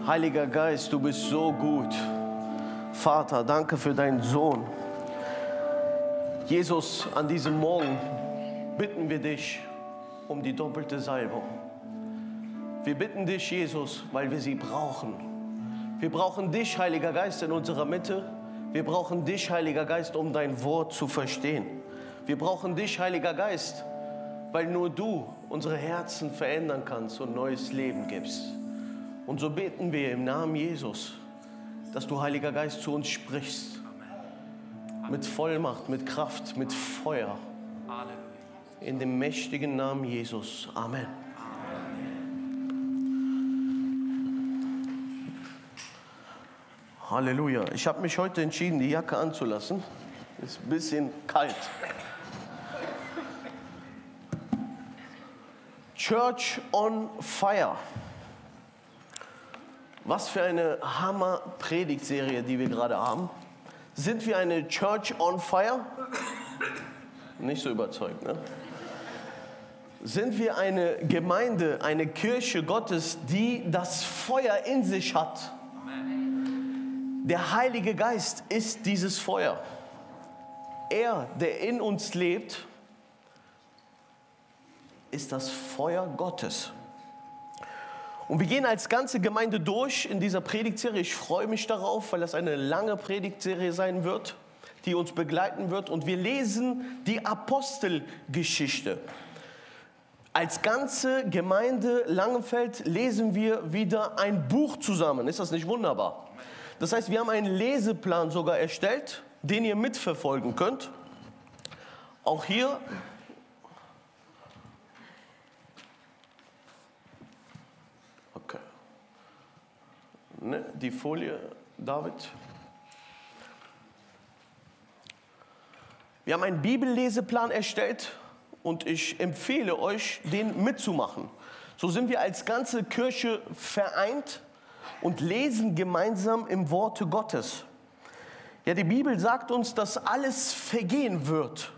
Heiliger Geist, du bist so gut. Vater, danke für deinen Sohn. Jesus, an diesem Morgen bitten wir dich um die doppelte Salbung. Wir bitten dich, Jesus, weil wir sie brauchen. Wir brauchen dich, Heiliger Geist, in unserer Mitte. Wir brauchen dich, Heiliger Geist, um dein Wort zu verstehen. Wir brauchen dich, Heiliger Geist, weil nur du unsere Herzen verändern kannst und neues Leben gibst. Und so beten wir im Namen Jesus, dass du, Heiliger Geist, zu uns sprichst. Mit Vollmacht, mit Kraft, mit Feuer. In dem mächtigen Namen Jesus. Amen. Halleluja. Ich habe mich heute entschieden, die Jacke anzulassen. Ist ein bisschen kalt. Church on Fire. Was für eine Hammer-Predigtserie, die wir gerade haben. Sind wir eine Church on Fire? Nicht so überzeugt, ne? Sind wir eine Gemeinde, eine Kirche Gottes, die das Feuer in sich hat? Der Heilige Geist ist dieses Feuer. Er, der in uns lebt, ist das Feuer Gottes. Und wir gehen als ganze Gemeinde durch in dieser Predigtserie. Ich freue mich darauf, weil das eine lange Predigtserie sein wird, die uns begleiten wird. Und wir lesen die Apostelgeschichte. Als ganze Gemeinde Langenfeld lesen wir wieder ein Buch zusammen. Ist das nicht wunderbar? Das heißt, wir haben einen Leseplan sogar erstellt, den ihr mitverfolgen könnt. Auch hier. Okay. Ne, die Folie, David. Wir haben einen Bibelleseplan erstellt und ich empfehle euch, den mitzumachen. So sind wir als ganze Kirche vereint und lesen gemeinsam im Worte Gottes. Ja, die Bibel sagt uns, dass alles vergehen wird.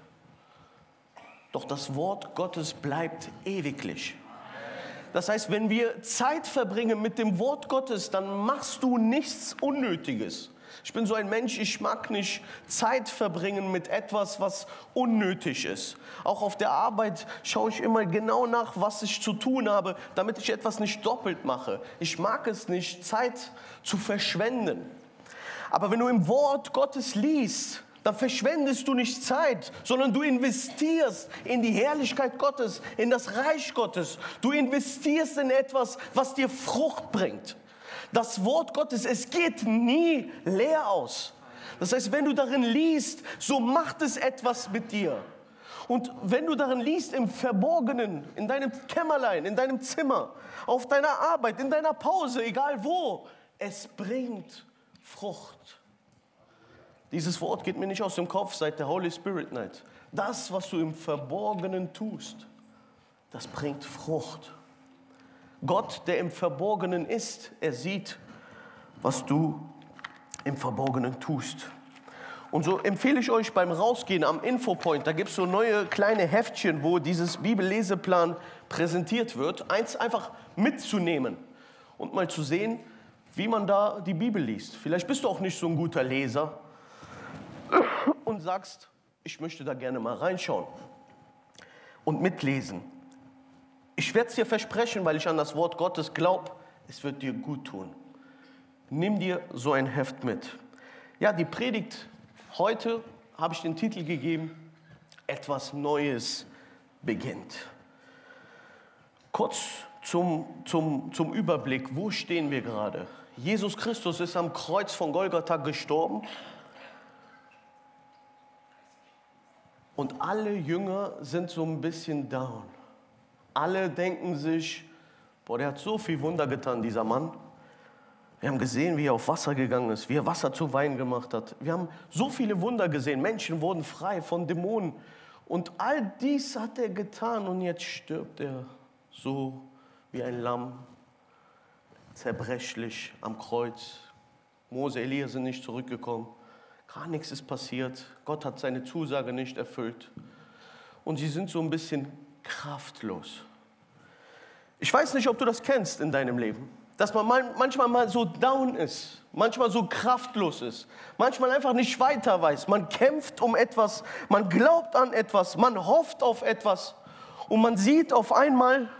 Doch das Wort Gottes bleibt ewiglich. Das heißt, wenn wir Zeit verbringen mit dem Wort Gottes, dann machst du nichts Unnötiges. Ich bin so ein Mensch, ich mag nicht Zeit verbringen mit etwas, was unnötig ist. Auch auf der Arbeit schaue ich immer genau nach, was ich zu tun habe, damit ich etwas nicht doppelt mache. Ich mag es nicht, Zeit zu verschwenden. Aber wenn du im Wort Gottes liest, dann verschwendest du nicht Zeit, sondern du investierst in die Herrlichkeit Gottes, in das Reich Gottes. Du investierst in etwas, was dir Frucht bringt. Das Wort Gottes, es geht nie leer aus. Das heißt, wenn du darin liest, so macht es etwas mit dir. Und wenn du darin liest, im Verborgenen, in deinem Kämmerlein, in deinem Zimmer, auf deiner Arbeit, in deiner Pause, egal wo, es bringt Frucht. Dieses Wort geht mir nicht aus dem Kopf seit der Holy Spirit Night. Das, was du im Verborgenen tust, das bringt Frucht. Gott, der im Verborgenen ist, er sieht, was du im Verborgenen tust. Und so empfehle ich euch beim Rausgehen am Infopoint, da gibt es so neue kleine Heftchen, wo dieses Bibelleseplan präsentiert wird, eins einfach mitzunehmen und mal zu sehen, wie man da die Bibel liest. Vielleicht bist du auch nicht so ein guter Leser und sagst, ich möchte da gerne mal reinschauen und mitlesen. Ich werde es dir versprechen, weil ich an das Wort Gottes glaube, es wird dir gut tun. Nimm dir so ein Heft mit. Ja, die Predigt heute habe ich den Titel gegeben, etwas Neues beginnt. Kurz zum Überblick, wo stehen wir gerade? Jesus Christus ist am Kreuz von Golgatha gestorben. Und alle Jünger sind so ein bisschen down. Alle denken sich, boah, der hat so viel Wunder getan, dieser Mann. Wir haben gesehen, wie er auf Wasser gegangen ist, wie er Wasser zu Wein gemacht hat. Wir haben so viele Wunder gesehen. Menschen wurden frei von Dämonen. Und all dies hat er getan und jetzt stirbt er so wie ein Lamm, zerbrechlich am Kreuz. Mose, Elia sind nicht zurückgekommen. Gar nichts ist passiert. Gott hat seine Zusage nicht erfüllt. Und sie sind so ein bisschen kraftlos. Ich weiß nicht, ob du das kennst in deinem Leben. dass man manchmal mal so down ist, manchmal so kraftlos ist, manchmal einfach nicht weiter weiß. Man kämpft um etwas, man glaubt an etwas, man hofft auf etwas und man sieht auf einmal,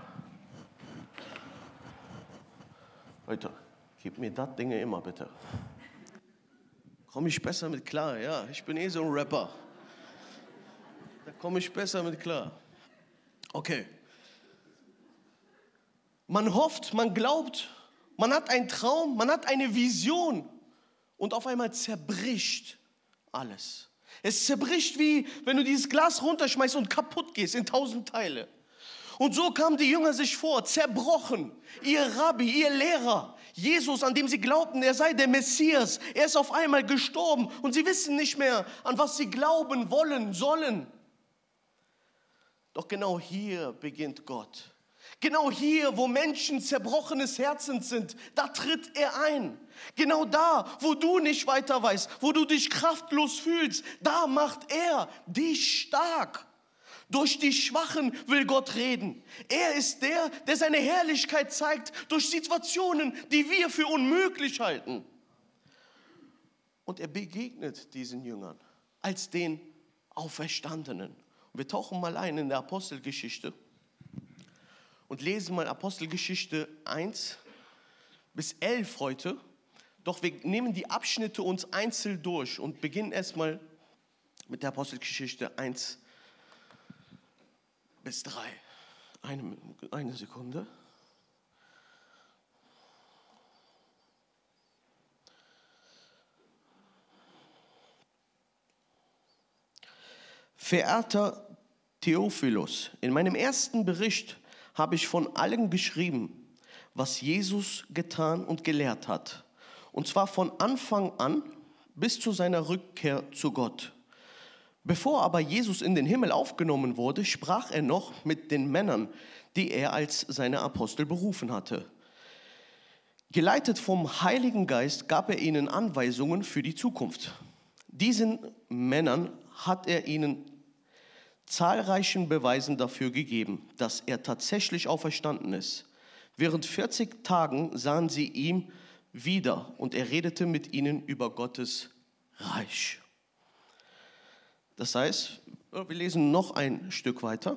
Leute, gib mir das Ding immer bitte. Komme ich besser mit klar, ja, ich bin so ein Rapper. Da komme ich besser mit klar. Okay. Man hofft, man glaubt, man hat einen Traum, man hat eine Vision und auf einmal zerbricht alles. Es zerbricht wie, wenn du dieses Glas runterschmeißt und kaputt gehst in 1000 Teile. Und so kamen die Jünger sich vor, zerbrochen. Ihr Rabbi, ihr Lehrer, Jesus, an dem sie glaubten, er sei der Messias, er ist auf einmal gestorben und sie wissen nicht mehr, an was sie glauben wollen, sollen. Doch genau hier beginnt Gott. Genau hier, wo Menschen zerbrochenes Herzens sind, da tritt er ein. Genau da, wo du nicht weiter weißt, wo du dich kraftlos fühlst, da macht er dich stark. Durch die Schwachen will Gott reden. Er ist der, der seine Herrlichkeit zeigt durch Situationen, die wir für unmöglich halten. Und er begegnet diesen Jüngern als den Auferstandenen. Und wir tauchen mal ein in der Apostelgeschichte und lesen mal Apostelgeschichte 1 bis 11 heute. Doch wir nehmen die Abschnitte uns einzeln durch und beginnen erstmal mit der Apostelgeschichte 1 bis 3. Eine Sekunde. Verehrter Theophilus, in meinem ersten Bericht habe ich von allem geschrieben, was Jesus getan und gelehrt hat. Und zwar von Anfang an bis zu seiner Rückkehr zu Gott. Bevor aber Jesus in den Himmel aufgenommen wurde, sprach er noch mit den Männern, die er als seine Apostel berufen hatte. Geleitet vom Heiligen Geist gab er ihnen Anweisungen für die Zukunft. Diesen Männern hat er ihnen zahlreichen Beweisen dafür gegeben, dass er tatsächlich auferstanden ist. Während 40 Tagen sahen sie ihm wieder und er redete mit ihnen über Gottes Reich. Das heißt, wir lesen noch ein Stück weiter.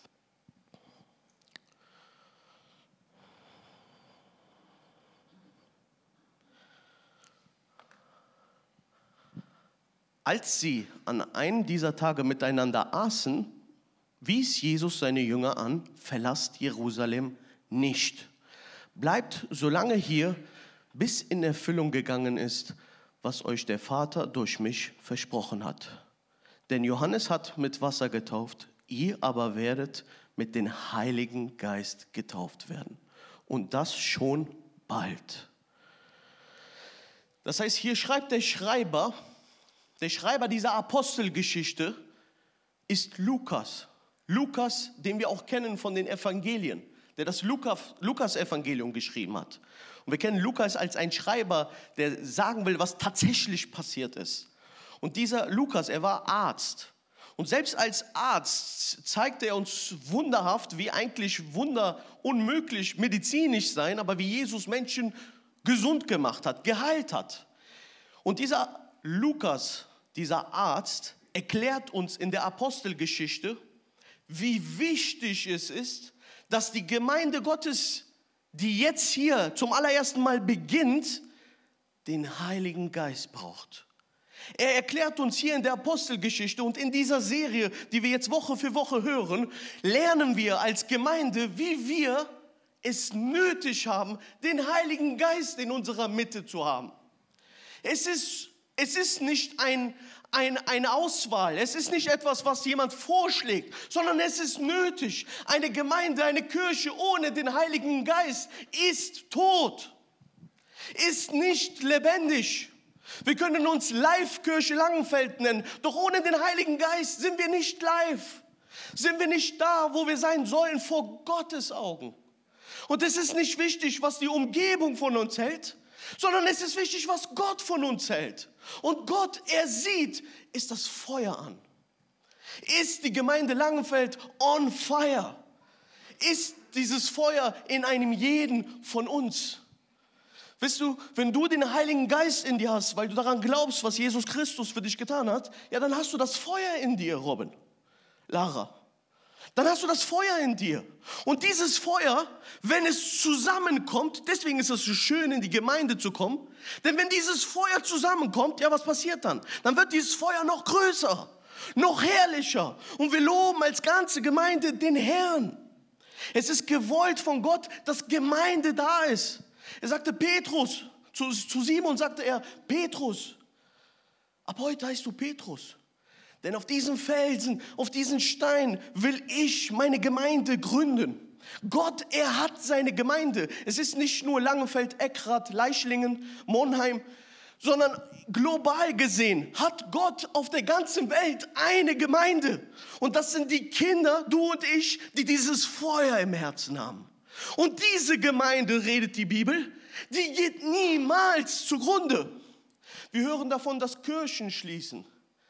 Als sie an einem dieser Tage miteinander aßen, wies Jesus seine Jünger an, verlasst Jerusalem nicht. Bleibt so lange hier, bis in Erfüllung gegangen ist, was euch der Vater durch mich versprochen hat. Denn Johannes hat mit Wasser getauft, ihr aber werdet mit dem Heiligen Geist getauft werden. Und das schon bald. Das heißt, hier schreibt der Schreiber dieser Apostelgeschichte ist Lukas. Lukas, den wir auch kennen von den Evangelien, der das Lukas-Evangelium geschrieben hat. Und wir kennen Lukas als einen Schreiber, der sagen will, was tatsächlich passiert ist. Und dieser Lukas, er war Arzt. Und selbst als Arzt zeigte er uns wunderhaft, wie eigentlich Wunder unmöglich medizinisch sein, aber wie Jesus Menschen gesund gemacht hat, geheilt hat. Und dieser Lukas, dieser Arzt, erklärt uns in der Apostelgeschichte, wie wichtig es ist, dass die Gemeinde Gottes, die jetzt hier zum allerersten Mal beginnt, den Heiligen Geist braucht. Er erklärt uns hier in der Apostelgeschichte und in dieser Serie, die wir jetzt Woche für Woche hören, lernen wir als Gemeinde, wie wir es nötig haben, den Heiligen Geist in unserer Mitte zu haben. Es ist nicht eine Auswahl, es ist nicht etwas, was jemand vorschlägt, sondern es ist nötig. Eine Gemeinde, eine Kirche ohne den Heiligen Geist ist tot, ist nicht lebendig. Wir können uns Live-Kirche Langenfeld nennen, doch ohne den Heiligen Geist sind wir nicht live. Sind wir nicht da, wo wir sein sollen, vor Gottes Augen. Und es ist nicht wichtig, was die Umgebung von uns hält, sondern es ist wichtig, was Gott von uns hält. Und Gott, er sieht, ist das Feuer an. Ist die Gemeinde Langenfeld on fire? Ist dieses Feuer in einem jeden von uns? Weißt du, wenn du den Heiligen Geist in dir hast, weil du daran glaubst, was Jesus Christus für dich getan hat, ja, dann hast du das Feuer in dir, Robin, Lara. Dann hast du das Feuer in dir. Und dieses Feuer, wenn es zusammenkommt, deswegen ist es so schön, in die Gemeinde zu kommen, denn wenn dieses Feuer zusammenkommt, ja, was passiert dann? Dann wird dieses Feuer noch größer, noch herrlicher. Und wir loben als ganze Gemeinde den Herrn. Es ist gewollt von Gott, dass Gemeinde da ist. Er sagte Petrus, zu Simon sagte er, Petrus, ab heute heißt du Petrus. Denn auf diesem Felsen, auf diesen Stein will ich meine Gemeinde gründen. Gott, er hat seine Gemeinde. Es ist nicht nur Langenfeld, Eckrad, Leichlingen, Monheim, sondern global gesehen hat Gott auf der ganzen Welt eine Gemeinde. Und das sind die Kinder, du und ich, die dieses Feuer im Herzen haben. Und diese Gemeinde, redet die Bibel, die geht niemals zugrunde. Wir hören davon, dass Kirchen schließen.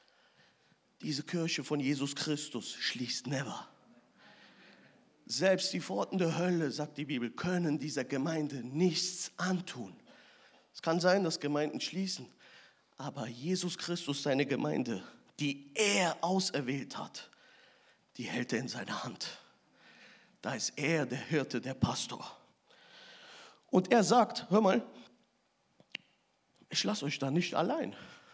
Diese Kirche von Jesus Christus schließt never. Selbst die Pforten der Hölle, sagt die Bibel, können dieser Gemeinde nichts antun. Es kann sein, dass Gemeinden schließen, aber Jesus Christus, seine Gemeinde, die er auserwählt hat, die hält er in seiner Hand. Da ist er der Hirte, der Pastor. Und er sagt, hör mal, ich lasse euch da nicht allein.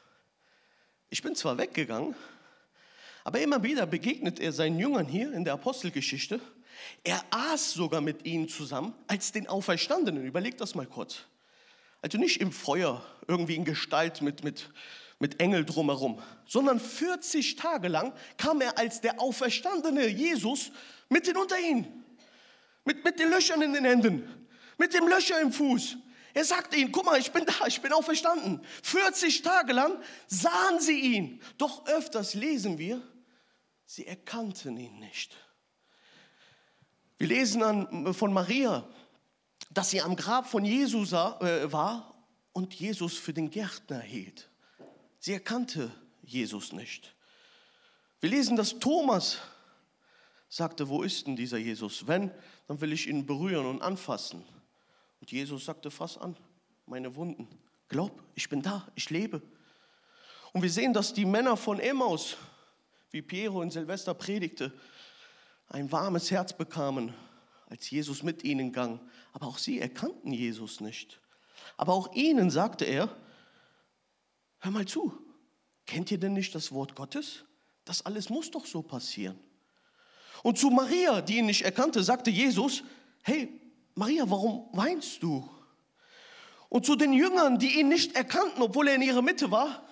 Ich bin zwar weggegangen, aber immer wieder begegnet er seinen Jüngern hier in der Apostelgeschichte. Er aß sogar mit ihnen zusammen als den Auferstandenen. Überlegt das mal kurz. Also nicht im Feuer, irgendwie in Gestalt mit Engel drumherum, sondern 40 Tage lang kam er als der auferstandene Jesus mitten unter ihnen. Mit den Löchern in den Händen, mit dem Löcher im Fuß. Er sagte ihnen, guck mal, ich bin da, ich bin auferstanden. 40 Tage lang sahen sie ihn. Doch öfters lesen wir, sie erkannten ihn nicht. Wir lesen von Maria, dass sie am Grab von Jesus war und Jesus für den Gärtner hielt. Sie erkannte Jesus nicht. Wir lesen, dass Thomas sagte, wo ist denn dieser Jesus? Wenn, dann will ich ihn berühren und anfassen. Und Jesus sagte, fass an, meine Wunden. Glaub, ich bin da, ich lebe. Und wir sehen, dass die Männer von Emmaus, wie Piero in Silvester predigte, ein warmes Herz bekamen, als Jesus mit ihnen ging. Aber auch sie erkannten Jesus nicht. Aber auch ihnen sagte er, hör mal zu, kennt ihr denn nicht das Wort Gottes? Das alles muss doch so passieren. Und zu Maria, die ihn nicht erkannte, sagte Jesus, hey Maria, warum weinst du? Und zu den Jüngern, die ihn nicht erkannten, obwohl er in ihrer Mitte war,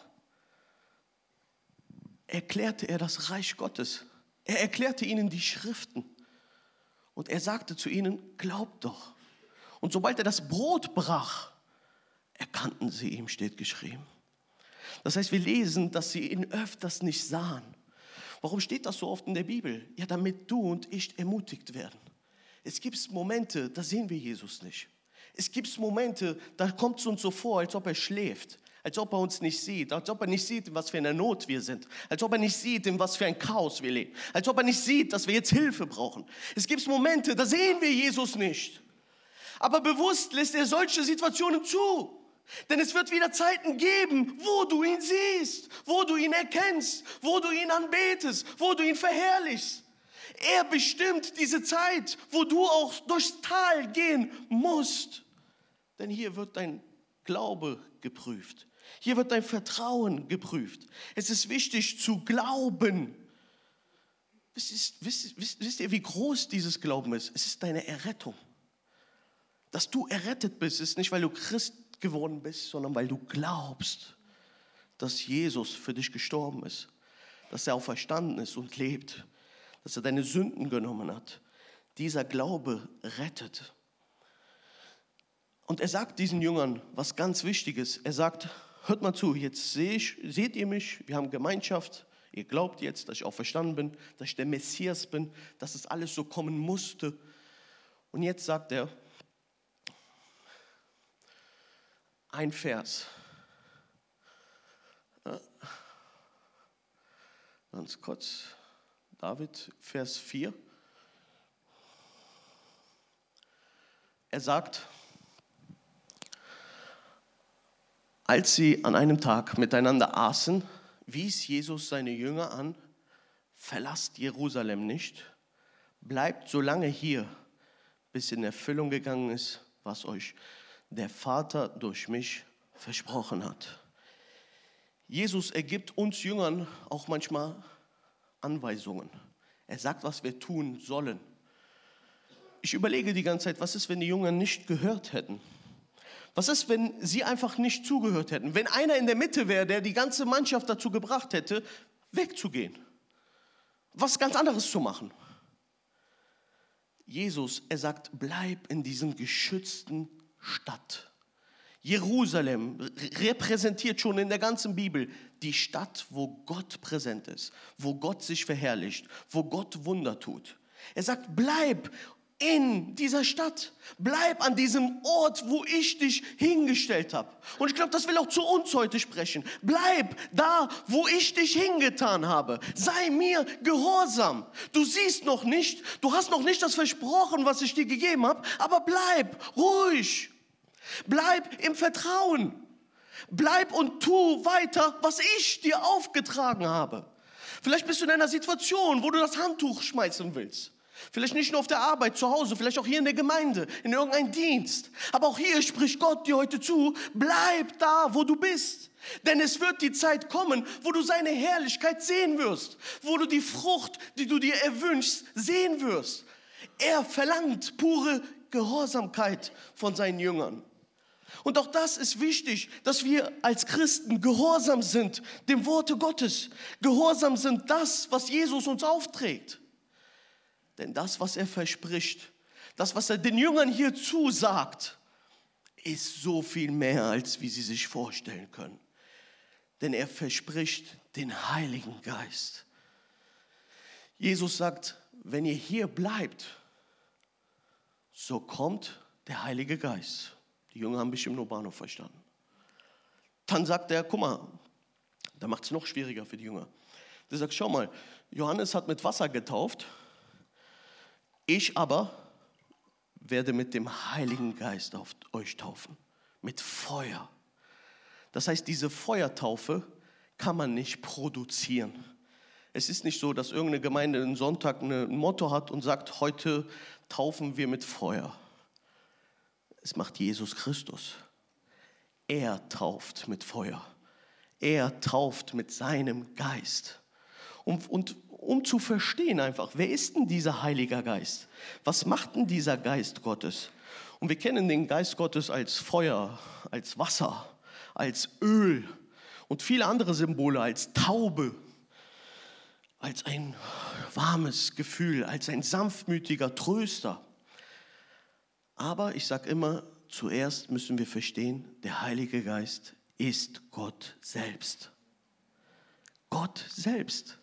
erklärte er das Reich Gottes. Er erklärte ihnen die Schriften. Und er sagte zu ihnen, glaubt doch. Und sobald er das Brot brach, erkannten sie ihn, steht geschrieben. Das heißt, wir lesen, dass sie ihn öfters nicht sahen. Warum steht das so oft in der Bibel? Ja, damit du und ich ermutigt werden. Es gibt Momente, da sehen wir Jesus nicht. Es gibt Momente, da kommt es uns so vor, als ob er schläft, als ob er uns nicht sieht, als ob er nicht sieht, in was für einer Not wir sind, als ob er nicht sieht, in was für ein Chaos wir leben, als ob er nicht sieht, dass wir jetzt Hilfe brauchen. Es gibt Momente, da sehen wir Jesus nicht. Aber bewusst lässt er solche Situationen zu. Denn es wird wieder Zeiten geben, wo du ihn siehst, wo du ihn erkennst, wo du ihn anbetest, wo du ihn verherrlichst. Er bestimmt diese Zeit, wo du auch durchs Tal gehen musst. Denn hier wird dein Glaube geprüft. Hier wird dein Vertrauen geprüft. Es ist wichtig zu glauben. Wisst ihr, wie groß dieses Glauben ist? Es ist deine Errettung. Dass du errettet bist, ist nicht, weil du Christ geworden bist, sondern weil du glaubst, dass Jesus für dich gestorben ist, dass er auferstanden ist und lebt, dass er deine Sünden genommen hat. Dieser Glaube rettet. Und er sagt diesen Jüngern was ganz Wichtiges. Er sagt, hört mal zu, jetzt seht ihr mich, wir haben Gemeinschaft, ihr glaubt jetzt, dass ich auferstanden bin, dass ich der Messias bin, dass es alles so kommen musste. Und jetzt sagt er, ein Vers. Ganz kurz. David, Vers 4. Er sagt, Als sie an einem Tag miteinander aßen, wies Jesus seine Jünger an: Verlasst Jerusalem nicht, bleibt so lange hier, bis in Erfüllung gegangen ist, was euch der Vater durch mich versprochen hat. Jesus ergibt uns Jüngern auch manchmal Anweisungen. Er sagt, was wir tun sollen. Ich überlege die ganze Zeit, was ist, wenn die Jünger nicht gehört hätten? Was ist, wenn sie einfach nicht zugehört hätten? Wenn einer in der Mitte wäre, der die ganze Mannschaft dazu gebracht hätte, wegzugehen, was ganz anderes zu machen. Jesus, er sagt, bleib in diesem geschützten Stadt. Jerusalem repräsentiert schon in der ganzen Bibel die Stadt, wo Gott präsent ist, wo Gott sich verherrlicht, wo Gott Wunder tut. Er sagt, bleib in dieser Stadt. Bleib an diesem Ort, wo ich dich hingestellt habe. Und ich glaube, das will auch zu uns heute sprechen. Bleib da, wo ich dich hingetan habe. Sei mir gehorsam. Du siehst noch nicht, du hast noch nicht das versprochen, was ich dir gegeben habe, aber bleib ruhig. Bleib im Vertrauen. Bleib und tu weiter, was ich dir aufgetragen habe. Vielleicht bist du in einer Situation, wo du das Handtuch schmeißen willst. Vielleicht nicht nur auf der Arbeit, zu Hause, vielleicht auch hier in der Gemeinde, in irgendeinem Dienst. Aber auch hier spricht Gott dir heute zu, bleib da, wo du bist. Denn es wird die Zeit kommen, wo du seine Herrlichkeit sehen wirst. Wo du die Frucht, die du dir erwünschst, sehen wirst. Er verlangt pure Gehorsamkeit von seinen Jüngern. Und auch das ist wichtig, dass wir als Christen gehorsam sind dem Worte Gottes. Gehorsam sind das, was Jesus uns aufträgt. Denn das, was er verspricht, das, was er den Jüngern hier zusagt, ist so viel mehr, als wie sie sich vorstellen können. Denn er verspricht den Heiligen Geist. Jesus sagt, wenn ihr hier bleibt, so kommt der Heilige Geist. Die Jünger haben bestimmt nur Bahnhof verstanden. Dann sagt er, guck mal, da macht es noch schwieriger für die Jünger. Der sagt, schau mal, Johannes hat mit Wasser getauft, ich aber werde mit dem Heiligen Geist auf euch taufen, mit Feuer. Das heißt, diese Feuertaufe kann man nicht produzieren. Es ist nicht so, dass irgendeine Gemeinde einen Sonntag ein Motto hat und sagt, heute taufen wir mit Feuer. Es macht Jesus Christus. Er tauft mit Feuer. Er tauft mit seinem Geist. Und um zu verstehen einfach, wer ist denn dieser Heilige Geist? Was macht denn dieser Geist Gottes? Und wir kennen den Geist Gottes als Feuer, als Wasser, als Öl und viele andere Symbole, als Taube, als ein warmes Gefühl, als ein sanftmütiger Tröster. Aber ich sage immer, zuerst müssen wir verstehen, der Heilige Geist ist Gott selbst. Gott selbst.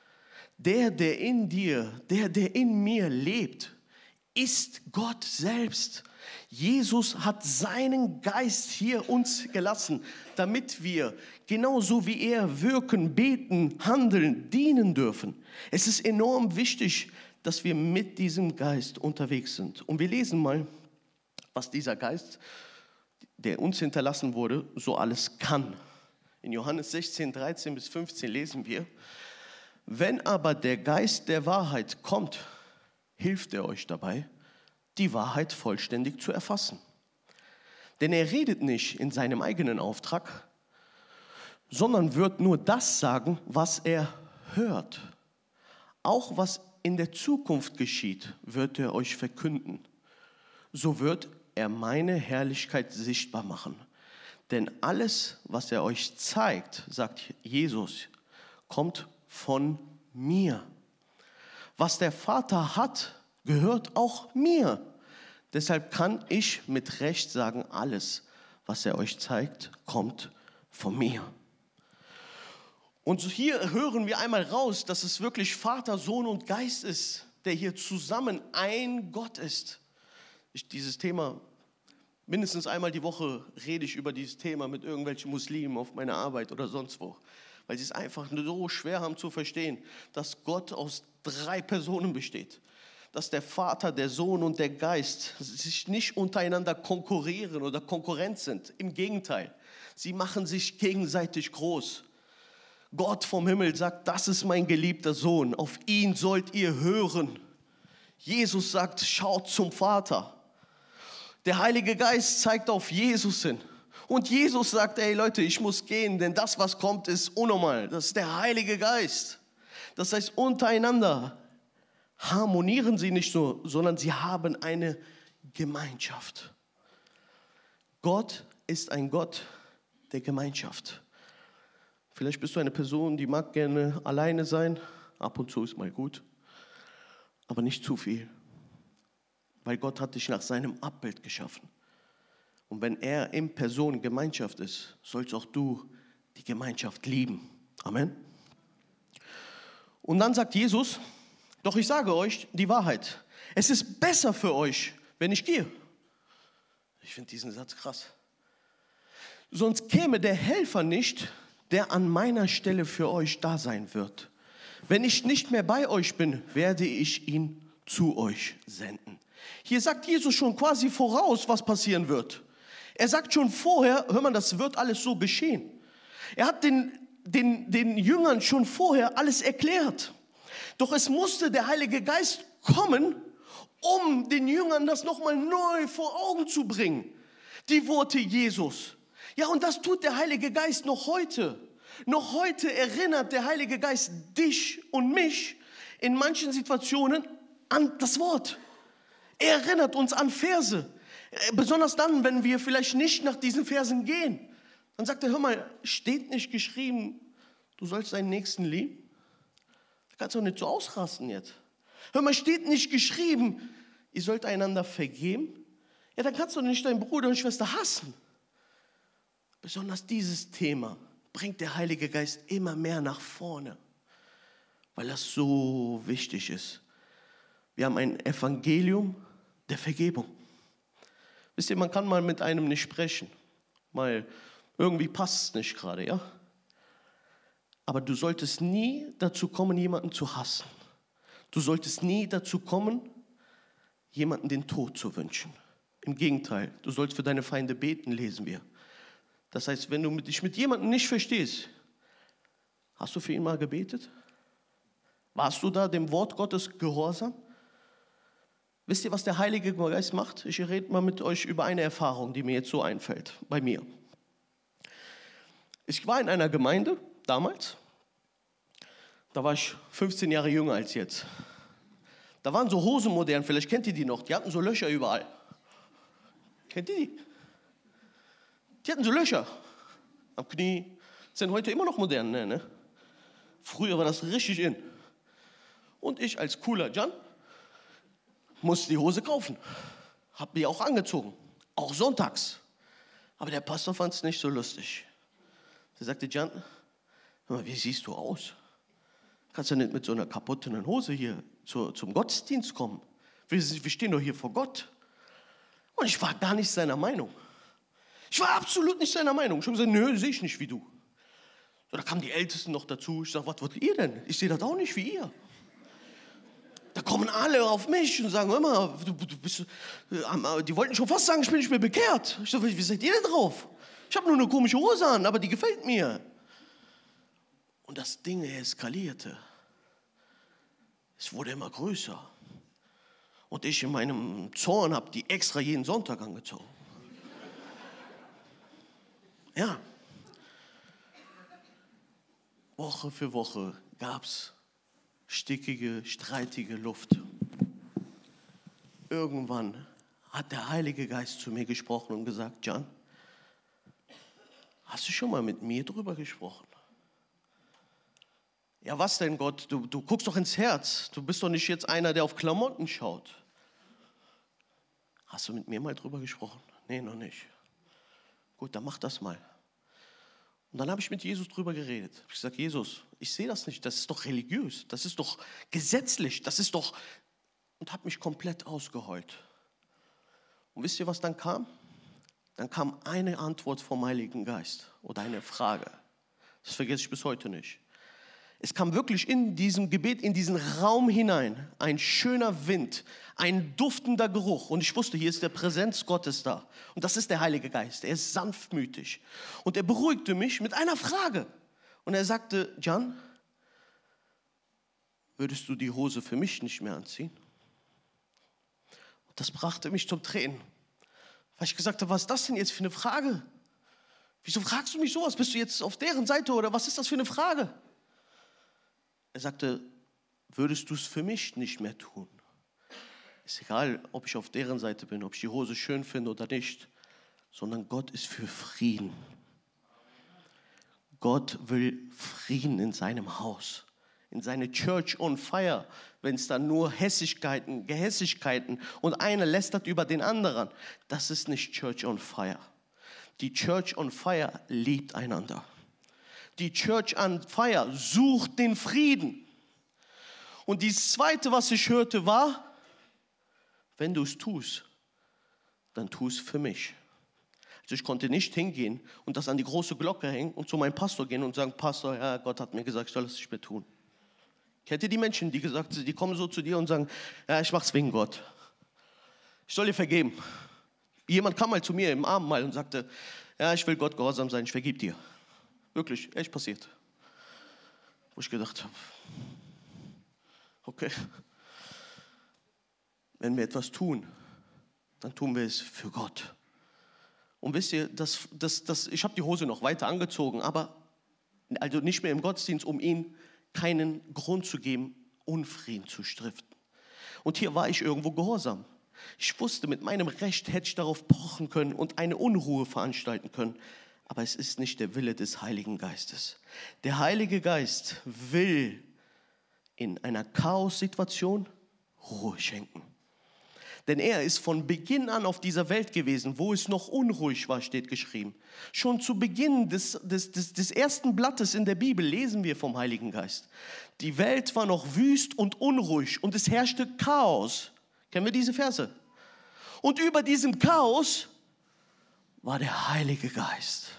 Der in dir, der in mir lebt, ist Gott selbst. Jesus hat seinen Geist hier uns gelassen, damit wir genauso wie er wirken, beten, handeln, dienen dürfen. Es ist enorm wichtig, dass wir mit diesem Geist unterwegs sind. Und wir lesen mal, was dieser Geist, der uns hinterlassen wurde, so alles kann. In Johannes 16, 13 bis 15 lesen wir, wenn aber der Geist der Wahrheit kommt, hilft er euch dabei, die Wahrheit vollständig zu erfassen. Denn er redet nicht in seinem eigenen Auftrag, sondern wird nur das sagen, was er hört. Auch was in der Zukunft geschieht, wird er euch verkünden. So wird er meine Herrlichkeit sichtbar machen. Denn alles, was er euch zeigt, sagt Jesus, kommt von mir. Was der Vater hat, gehört auch mir. Deshalb kann ich mit Recht sagen, alles, was er euch zeigt, kommt von mir. Und hier hören wir einmal raus, dass es wirklich Vater, Sohn und Geist ist, der hier zusammen ein Gott ist. Dieses Thema, mindestens einmal die Woche rede ich über dieses Thema mit irgendwelchen Muslimen auf meiner Arbeit oder sonst wo. Weil sie es einfach so schwer haben zu verstehen, dass Gott aus 3 Personen besteht. dass der Vater, der Sohn und der Geist sich nicht untereinander konkurrieren oder Konkurrent sind. Im Gegenteil, sie machen sich gegenseitig groß. Gott vom Himmel sagt, das ist mein geliebter Sohn, auf ihn sollt ihr hören. Jesus sagt, schaut zum Vater. Der Heilige Geist zeigt auf Jesus hin. Und Jesus sagt, ey Leute, ich muss gehen, denn das, was kommt, ist unnormal. Das ist der Heilige Geist. Das heißt, untereinander harmonieren sie nicht so, sondern sie haben eine Gemeinschaft. Gott ist ein Gott der Gemeinschaft. Vielleicht bist du eine Person, die mag gerne alleine sein. Ab und zu ist mal gut. Aber nicht zu viel. Weil Gott hat dich nach seinem Abbild geschaffen. Und wenn er in Person Gemeinschaft ist, sollst auch du die Gemeinschaft lieben. Amen. Und dann sagt Jesus, doch ich sage euch die Wahrheit. Es ist besser für euch, wenn ich gehe. Ich finde diesen Satz krass. Sonst käme der Helfer nicht, der an meiner Stelle für euch da sein wird. Wenn ich nicht mehr bei euch bin, werde ich ihn zu euch senden. Hier sagt Jesus schon quasi voraus, was passieren wird. Er sagt schon vorher, hör mal, das wird alles so geschehen. Er hat den Jüngern schon vorher alles erklärt. Doch es musste der Heilige Geist kommen, um den Jüngern das nochmal neu vor Augen zu bringen. Die Worte Jesus. Ja, und das tut der Heilige Geist noch heute. Noch heute erinnert der Heilige Geist dich und mich in manchen Situationen an das Wort. Er erinnert uns an Verse. Besonders dann, wenn wir vielleicht nicht nach diesen Versen gehen. Dann sagt er, hör mal, steht nicht geschrieben, du sollst deinen Nächsten lieben? Da kannst du doch nicht so ausrasten jetzt. Hör mal, steht nicht geschrieben, ihr sollt einander vergeben? Ja, dann kannst du nicht deinen Bruder und Schwester hassen. Besonders dieses Thema bringt der Heilige Geist immer mehr nach vorne, weil das so wichtig ist. Wir haben ein Evangelium der Vergebung. Wisst ihr, man kann mal mit einem nicht sprechen, weil irgendwie passt es nicht gerade, ja? Aber du solltest nie dazu kommen, jemanden zu hassen. Du solltest nie dazu kommen, jemanden den Tod zu wünschen. Im Gegenteil, du sollst für deine Feinde beten, lesen wir. Das heißt, wenn du dich mit jemandem nicht verstehst, hast du für ihn mal gebetet? Warst du da dem Wort Gottes gehorsam? Wisst ihr, was der Heilige Geist macht? Ich rede mal mit euch über eine Erfahrung, die mir jetzt so einfällt, bei mir. Ich war in einer Gemeinde damals, da war ich 15 Jahre jünger als jetzt. Da waren so Hosen modern, vielleicht kennt ihr die noch, die hatten so Löcher überall. Kennt ihr die? Die hatten so Löcher am Knie. Sind heute immer noch modern, ne? Früher war das richtig in. Und ich als cooler Jan musste die Hose kaufen. Hab die auch angezogen. Auch sonntags. Aber der Pastor fand es nicht so lustig. Der sagte, Jan, hör mal, wie siehst du aus? Kannst du nicht mit so einer kaputten Hose hier zum Gottesdienst kommen? Wir stehen doch hier vor Gott. Und ich war gar nicht seiner Meinung. Ich war absolut nicht seiner Meinung. Ich habe gesagt, nö, sehe ich nicht wie du. So, da kamen die Ältesten noch dazu. Ich sage, was wollt ihr denn? Ich sehe das auch nicht wie ihr. Da kommen alle auf mich und sagen, hör mal, du bist, die wollten schon fast sagen, ich bin nicht mehr bekehrt. Ich sage, wie seid ihr denn drauf? Ich habe nur eine komische Hose an, aber die gefällt mir. Und das Ding eskalierte. Es wurde immer größer. Und ich in meinem Zorn habe die extra jeden Sonntag angezogen. Ja. Woche für Woche gab es stickige, streitige Luft. Irgendwann hat der Heilige Geist zu mir gesprochen und gesagt, Jan, hast du schon mal mit mir drüber gesprochen? Ja, was denn, Gott? Du guckst doch ins Herz. Du bist doch nicht jetzt einer, der auf Klamotten schaut. Hast du mit mir mal drüber gesprochen? Nee, noch nicht. Gut, dann mach das mal. Und dann habe ich mit Jesus drüber geredet. Ich habe gesagt, Jesus, ich sehe das nicht. Das ist doch religiös. Das ist doch gesetzlich. Das ist doch... Und habe mich komplett ausgeheult. Und wisst ihr, was dann kam? Dann kam eine Antwort vom Heiligen Geist oder eine Frage. Das vergesse ich bis heute nicht. Es kam wirklich in diesem Gebet, in diesen Raum hinein, ein schöner Wind, ein duftender Geruch. Und ich wusste, hier ist der Präsenz Gottes da. Und das ist der Heilige Geist. Er ist sanftmütig. Und er beruhigte mich mit einer Frage. Und er sagte, Can, würdest du die Hose für mich nicht mehr anziehen? Und das brachte mich zum Tränen. Weil ich gesagt habe, was ist das denn jetzt für eine Frage? Wieso fragst du mich sowas? Bist du jetzt auf deren Seite oder was ist das für eine Frage? Er sagte, würdest du es für mich nicht mehr tun? Ist egal, ob ich auf deren Seite bin, ob ich die Hose schön finde oder nicht, sondern Gott ist für Frieden. Gott will Frieden in seinem Haus, in seine Church on fire, wenn es dann nur Hässigkeiten, Gehässigkeiten und einer lästert über den anderen. Das ist nicht Church on fire. Die Church on fire liebt einander. Die Church on fire sucht den Frieden. Und das Zweite, was ich hörte, war, wenn du es tust, dann tu es für mich. Also ich konnte nicht hingehen und das an die große Glocke hängen und zu meinem Pastor gehen und sagen, Pastor, ja, Gott hat mir gesagt, ich soll es nicht mehr tun. Kennt ihr die Menschen, die kommen so zu dir und sagen, ja, ich mach's wegen Gott. Ich soll dir vergeben. Jemand kam mal zu mir im Abendmahl und sagte, ja, ich will Gott gehorsam sein, ich vergib dir. Wirklich, echt passiert. Wo ich gedacht habe, okay, wenn wir etwas tun, dann tun wir es für Gott. Und wisst ihr, ich habe die Hose noch weiter angezogen, aber also nicht mehr im Gottesdienst, um ihm keinen Grund zu geben, Unfrieden zu stiften. Und hier war ich irgendwo gehorsam. Ich wusste, mit meinem Recht hätte ich darauf pochen können und eine Unruhe veranstalten können. Aber es ist nicht der Wille des Heiligen Geistes. Der Heilige Geist will in einer Chaos-Situation Ruhe schenken. Denn er ist von Beginn an auf dieser Welt gewesen, wo es noch unruhig war, steht geschrieben. Schon zu Beginn des ersten Blattes in der Bibel lesen wir vom Heiligen Geist. Die Welt war noch wüst und unruhig und es herrschte Chaos. Kennen wir diese Verse? Und über diesem Chaos war der Heilige Geist.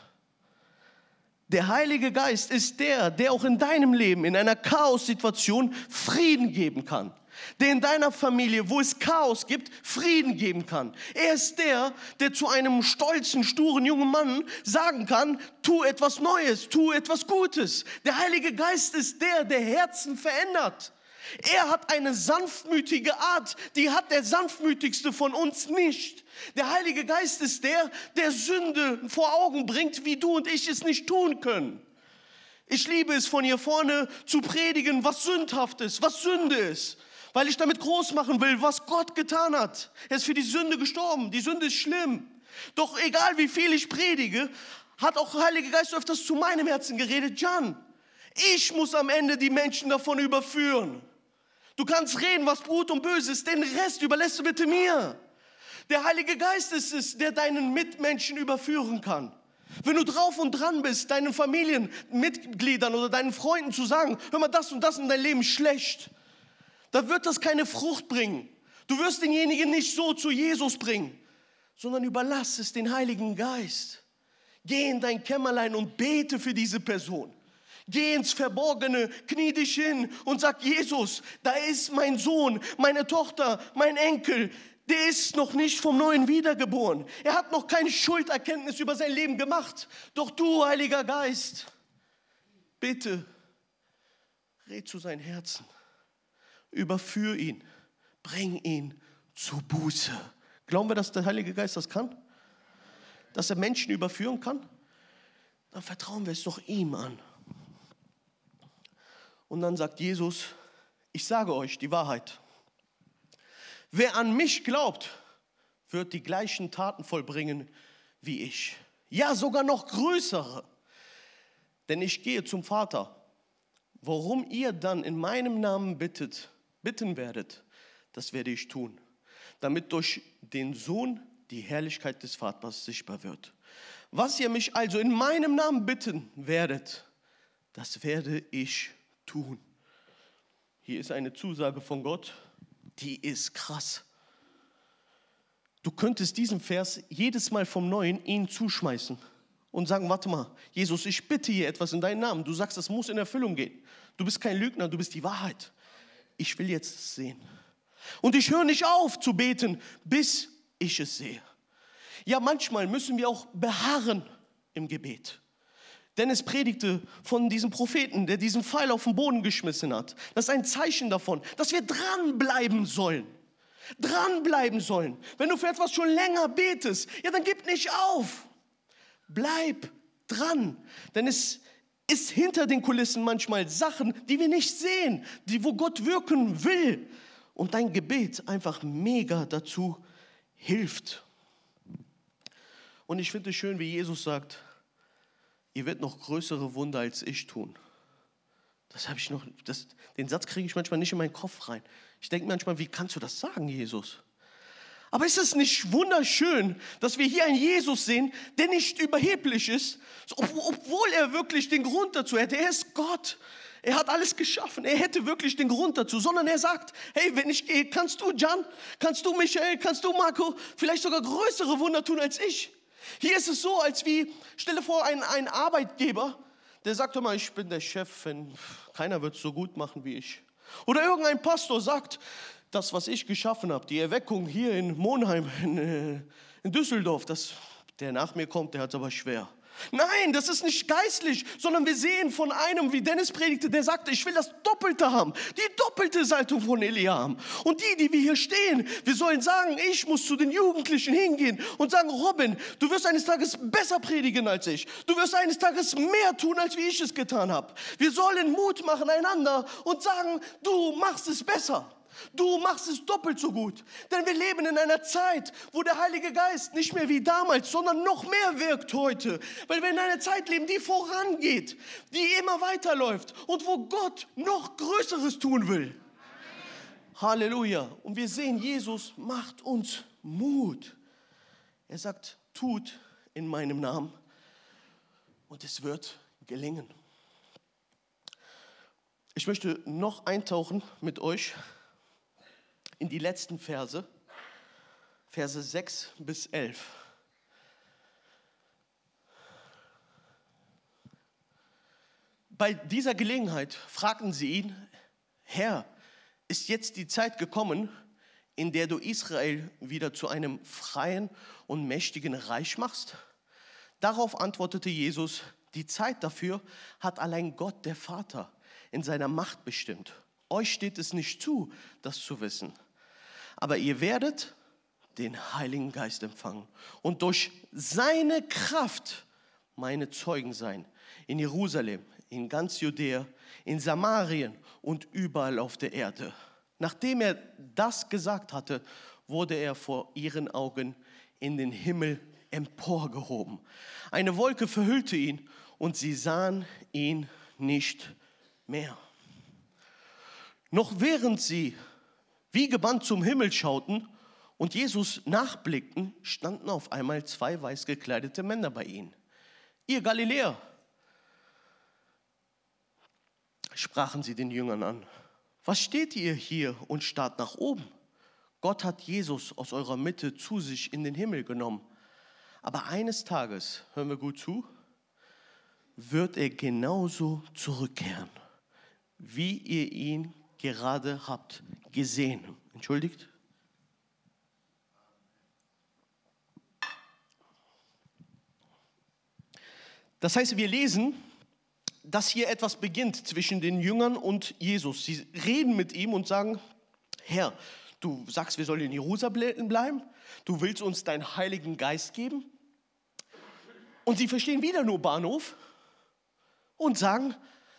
Der Heilige Geist ist der auch in deinem Leben, in einer Chaos-Situation Frieden geben kann. Der in deiner Familie, wo es Chaos gibt, Frieden geben kann. Er ist der zu einem stolzen, sturen jungen Mann sagen kann, tu etwas Neues, tu etwas Gutes. Der Heilige Geist ist der Herzen verändert. Er hat eine sanftmütige Art, die hat der sanftmütigste von uns nicht. Der Heilige Geist ist der Sünde vor Augen bringt, wie du und ich es nicht tun können. Ich liebe es, von hier vorne zu predigen, was sündhaft ist, was Sünde ist, weil ich damit groß machen will, was Gott getan hat. Er ist für die Sünde gestorben, die Sünde ist schlimm. Doch egal wie viel ich predige, hat auch der Heilige Geist öfters zu meinem Herzen geredet, Can, ich muss am Ende die Menschen davon überführen. Du kannst reden, was gut und böse ist, den Rest überlässt du bitte mir. Der Heilige Geist ist es, der deinen Mitmenschen überführen kann. Wenn du drauf und dran bist, deinen Familienmitgliedern oder deinen Freunden zu sagen, hör mal, das und das in deinem Leben schlecht, da wird das keine Frucht bringen. Du wirst denjenigen nicht so zu Jesus bringen, sondern überlass es den Heiligen Geist. Geh in dein Kämmerlein und bete für diese Person. Geh ins Verborgene, knie dich hin und sag, Jesus, da ist mein Sohn, meine Tochter, mein Enkel, der ist noch nicht vom Neuen wiedergeboren. Er hat noch keine Schulderkenntnis über sein Leben gemacht. Doch du, Heiliger Geist, bitte, red zu seinem Herzen. Überführ ihn, bring ihn zur Buße. Glauben wir, dass der Heilige Geist das kann? Dass er Menschen überführen kann? Dann vertrauen wir es doch ihm an. Und dann sagt Jesus, ich sage euch die Wahrheit. Wer an mich glaubt, wird die gleichen Taten vollbringen wie ich. Ja, sogar noch größere. Denn ich gehe zum Vater. Worum ihr dann in meinem Namen bitten werdet, das werde ich tun. Damit durch den Sohn die Herrlichkeit des Vaters sichtbar wird. Was ihr mich also in meinem Namen bitten werdet, das werde ich tun. Hier ist eine Zusage von Gott, die ist krass. Du könntest diesen Vers jedes Mal vom Neuen ihm zuschmeißen und sagen, warte mal, Jesus, ich bitte hier etwas in deinen Namen. Du sagst, das muss in Erfüllung gehen. Du bist kein Lügner, du bist die Wahrheit. Ich will jetzt es sehen. Und ich höre nicht auf zu beten, bis ich es sehe. Ja, manchmal müssen wir auch beharren im Gebet. Dennis predigte von diesem Propheten, der diesen Pfeil auf den Boden geschmissen hat. Das ist ein Zeichen davon, dass wir dranbleiben sollen. Dranbleiben sollen. Wenn du für etwas schon länger betest, ja, dann gib nicht auf. Bleib dran. Denn es ist hinter den Kulissen manchmal Sachen, die wir nicht sehen, wo Gott wirken will. Und dein Gebet einfach mega dazu hilft. Und ich finde es schön, wie Jesus sagt, ihr werdet noch größere Wunder als ich tun. Den Satz kriege ich manchmal nicht in meinen Kopf rein. Ich denke manchmal, wie kannst du das sagen, Jesus? Aber ist es nicht wunderschön, dass wir hier einen Jesus sehen, der nicht überheblich ist, obwohl er wirklich den Grund dazu hätte. Er ist Gott. Er hat alles geschaffen. Er hätte wirklich den Grund dazu. Sondern er sagt, hey, wenn ich gehe, kannst du Jan, kannst du Michael, kannst du Marco vielleicht sogar größere Wunder tun als ich. Hier ist es so, stell dir vor, ein Arbeitgeber, der sagt immer, ich bin der Chef, keiner wird es so gut machen wie ich. Oder irgendein Pastor sagt, das, was ich geschaffen habe, die Erweckung hier in Monheim, in Düsseldorf, der nach mir kommt, der hat es aber schwer. Nein, das ist nicht geistlich, sondern wir sehen von einem, wie Dennis predigte, der sagte, ich will das Doppelte haben, die doppelte Saltung von Elia haben. Und die wir hier stehen, wir sollen sagen, ich muss zu den Jugendlichen hingehen und sagen, Robin, du wirst eines Tages besser predigen als ich. Du wirst eines Tages mehr tun, als wie ich es getan habe. Wir sollen Mut machen einander und sagen, du machst es besser. Du machst es doppelt so gut. Denn wir leben in einer Zeit, wo der Heilige Geist nicht mehr wie damals, sondern noch mehr wirkt heute. Weil wir in einer Zeit leben, die vorangeht, die immer weiterläuft und wo Gott noch Größeres tun will. Halleluja. Und wir sehen, Jesus macht uns Mut. Er sagt, tut in meinem Namen und es wird gelingen. Ich möchte noch eintauchen mit euch in die letzten Verse 6 bis 11. Bei dieser Gelegenheit fragten sie ihn, Herr, ist jetzt die Zeit gekommen, in der du Israel wieder zu einem freien und mächtigen Reich machst? Darauf antwortete Jesus, die Zeit dafür hat allein Gott, der Vater, in seiner Macht bestimmt. Euch steht es nicht zu, das zu wissen. Aber ihr werdet den Heiligen Geist empfangen und durch seine Kraft meine Zeugen sein. In Jerusalem, in ganz Judäa, in Samarien und überall auf der Erde. Nachdem er das gesagt hatte, wurde er vor ihren Augen in den Himmel emporgehoben. Eine Wolke verhüllte ihn und sie sahen ihn nicht mehr. Noch während sie wie gebannt zum Himmel schauten und Jesus nachblickten, standen auf einmal 2 weiß gekleidete Männer bei ihnen. Ihr Galiläer, sprachen sie den Jüngern an, was steht ihr hier und starrt nach oben? Gott hat Jesus aus eurer Mitte zu sich in den Himmel genommen. Aber eines Tages, hören wir gut zu, wird er genauso zurückkehren, wie ihr ihn gerade habt gesehen. Entschuldigt? Das heißt, wir lesen, dass hier etwas beginnt zwischen den Jüngern und Jesus. Sie reden mit ihm und sagen, Herr, du sagst, wir sollen in Jerusalem bleiben. Du willst uns deinen Heiligen Geist geben. Und sie verstehen wieder nur Bahnhof und sagen,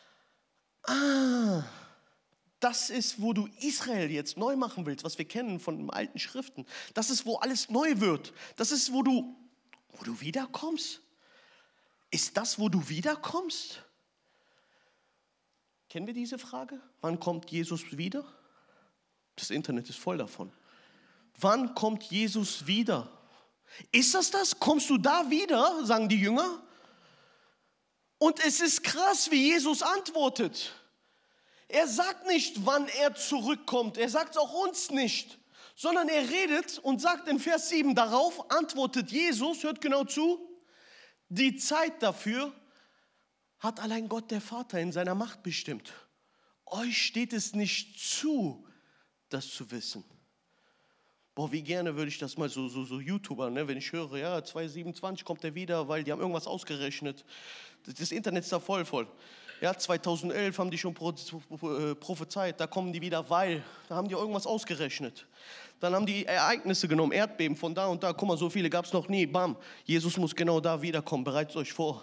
das ist, wo du Israel jetzt neu machen willst, was wir kennen von den alten Schriften. Das ist, wo alles neu wird. Das ist, wo du wiederkommst. Ist das, wo du wiederkommst? Kennen wir diese Frage? Wann kommt Jesus wieder? Das Internet ist voll davon. Wann kommt Jesus wieder? Ist das? Kommst du da wieder, sagen die Jünger? Und es ist krass, wie Jesus antwortet. Er sagt nicht, wann er zurückkommt. Er sagt es auch uns nicht. Sondern er redet und sagt in Vers 7, darauf antwortet Jesus, hört genau zu, Die Zeit dafür hat allein Gott der Vater in seiner Macht bestimmt. Euch steht es nicht zu, das zu wissen. Boah, wie gerne würde ich das mal so YouTuber, ne? Wenn ich höre, ja, 2027 kommt er wieder, weil die haben irgendwas ausgerechnet. Das Internet ist da voll. Ja, 2011 haben die schon prophezeit, da kommen die wieder, weil, da haben die irgendwas ausgerechnet. Dann haben die Ereignisse genommen, Erdbeben von da und da, guck mal, so viele gab es noch nie, bam, Jesus muss genau da wiederkommen, bereitet euch vor.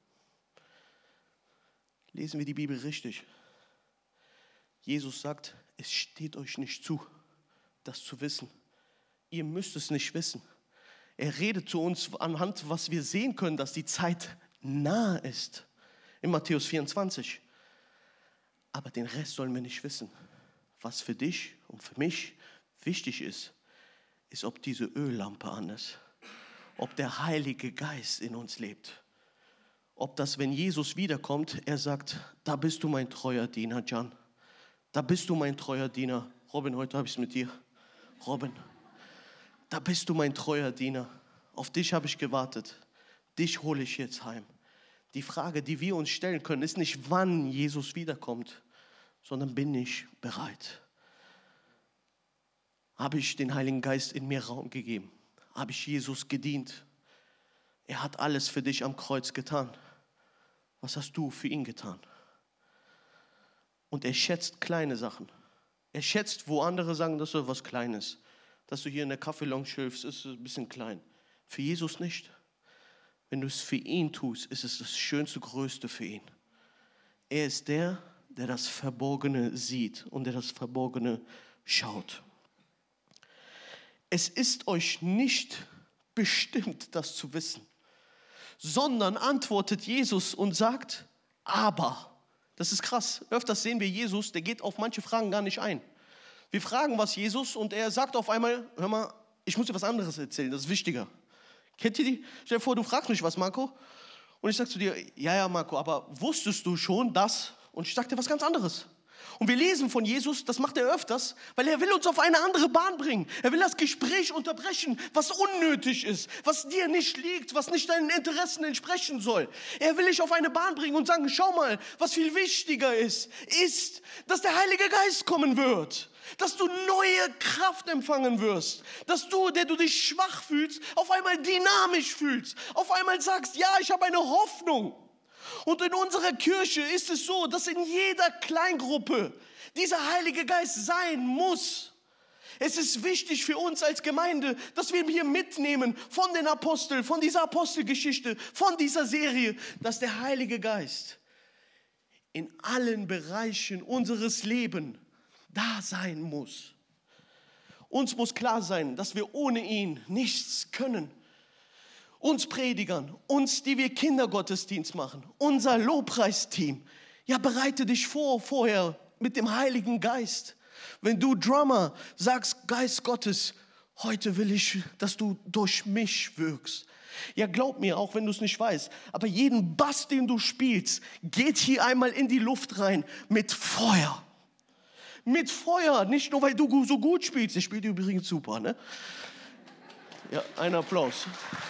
Lesen wir die Bibel richtig. Jesus sagt, es steht euch nicht zu, das zu wissen. Ihr müsst es nicht wissen. Er redet zu uns anhand, was wir sehen können, dass die Zeit nahe ist. In Matthäus 24. Aber den Rest sollen wir nicht wissen. Was für dich und für mich wichtig ist, ob diese Öllampe an ist. Ob der Heilige Geist in uns lebt. Ob das, wenn Jesus wiederkommt, er sagt, da bist du mein treuer Diener, Jan. Da bist du mein treuer Diener. Robin, heute habe ich es mit dir. Robin, da bist du mein treuer Diener. Auf dich habe ich gewartet. Dich hole ich jetzt heim. Die Frage, die wir uns stellen können, ist nicht, wann Jesus wiederkommt, sondern bin ich bereit? Habe ich den Heiligen Geist in mir Raum gegeben? Habe ich Jesus gedient? Er hat alles für dich am Kreuz getan. Was hast du für ihn getan? Und er schätzt kleine Sachen. Er schätzt, wo andere sagen, das ist was Kleines. Dass du hier in der Kaffeelounge hilfst, ist ein bisschen klein. Für Jesus nicht. Wenn du es für ihn tust, ist es das schönste, größte für ihn. Er ist der das Verborgene sieht und der das Verborgene schaut. Es ist euch nicht bestimmt, das zu wissen, sondern antwortet Jesus und sagt, aber. Das ist krass. Öfters sehen wir Jesus, der geht auf manche Fragen gar nicht ein. Wir fragen was Jesus und er sagt auf einmal, hör mal, ich muss dir was anderes erzählen, das ist wichtiger. Kennt ihr die? Stell dir vor, du fragst mich was, Marco. Und ich sag zu dir, ja, Marco, aber wusstest du schon das? Und ich sag dir was ganz anderes. Und wir lesen von Jesus, das macht er öfters, weil er will uns auf eine andere Bahn bringen. Er will das Gespräch unterbrechen, was unnötig ist, was dir nicht liegt, was nicht deinen Interessen entsprechen soll. Er will dich auf eine Bahn bringen und sagen, schau mal, was viel wichtiger ist, dass der Heilige Geist kommen wird. Dass du neue Kraft empfangen wirst. Dass du, der du dich schwach fühlst, auf einmal dynamisch fühlst. Auf einmal sagst, ja, ich habe eine Hoffnung. Und in unserer Kirche ist es so, dass in jeder Kleingruppe dieser Heilige Geist sein muss. Es ist wichtig für uns als Gemeinde, dass wir hier mitnehmen von den Aposteln, von dieser Apostelgeschichte, von dieser Serie, dass der Heilige Geist in allen Bereichen unseres Lebens da sein muss. Uns muss klar sein, dass wir ohne ihn nichts können. Uns Predigern, uns, die wir Kindergottesdienst machen, unser Lobpreisteam. Ja, bereite dich vorher mit dem Heiligen Geist. Wenn du Drummer sagst, Geist Gottes, heute will ich, dass du durch mich wirkst. Ja, glaub mir, auch wenn du es nicht weißt, aber jeden Bass, den du spielst, geht hier einmal in die Luft rein mit Feuer. Mit Feuer, nicht nur, weil du so gut spielst. Ich spiele übrigens super, ne? Ja, ein Applaus.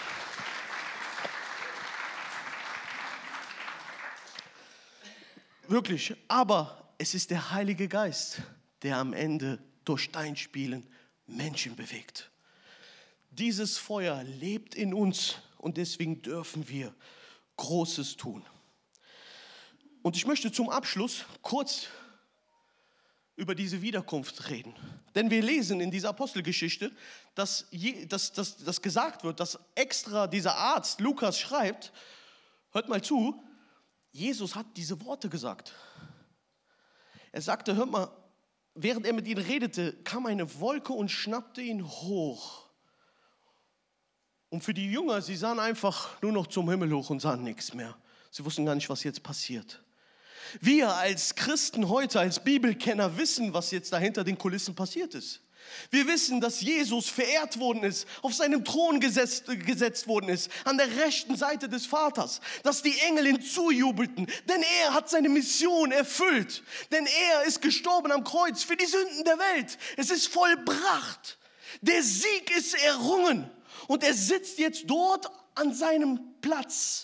Wirklich, aber es ist der Heilige Geist, der am Ende durch dein Spielen Menschen bewegt. Dieses Feuer lebt in uns und deswegen dürfen wir Großes tun. Und ich möchte zum Abschluss kurz über diese Wiederkunft reden. Denn wir lesen in dieser Apostelgeschichte, dass gesagt wird, dass extra dieser Arzt Lukas schreibt, hört mal zu, Jesus hat diese Worte gesagt. Er sagte, hört mal, während er mit ihnen redete, kam eine Wolke und schnappte ihn hoch. Und für die Jünger, sie sahen einfach nur noch zum Himmel hoch und sahen nichts mehr. Sie wussten gar nicht, was jetzt passiert. Wir als Christen heute, als Bibelkenner wissen, was jetzt da hinter den Kulissen passiert ist. Wir wissen, dass Jesus verehrt worden ist, auf seinem Thron gesetzt worden ist, an der rechten Seite des Vaters, dass die Engel ihm zujubelten, denn er hat seine Mission erfüllt, denn er ist gestorben am Kreuz für die Sünden der Welt. Es ist vollbracht. Der Sieg ist errungen und er sitzt jetzt dort an seinem Platz